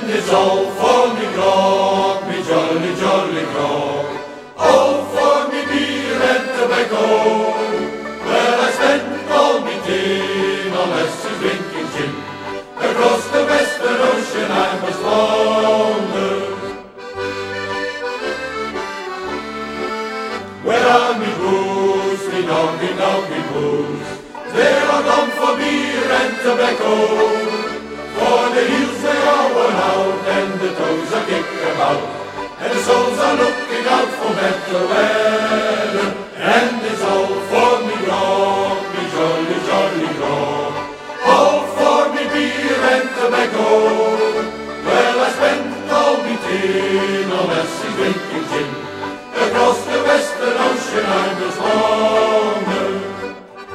it's all for me grog, me jolly, jolly grog. All for me beer and tobacco. Well, I spent all me tin on lasses drinking gin. Across the western ocean I must wander. Where are me booze, me doggy booze? They are gone for beer and tobacco. For the heels they are worn out, and the toes are kicked about, and the souls are looking out for better weather.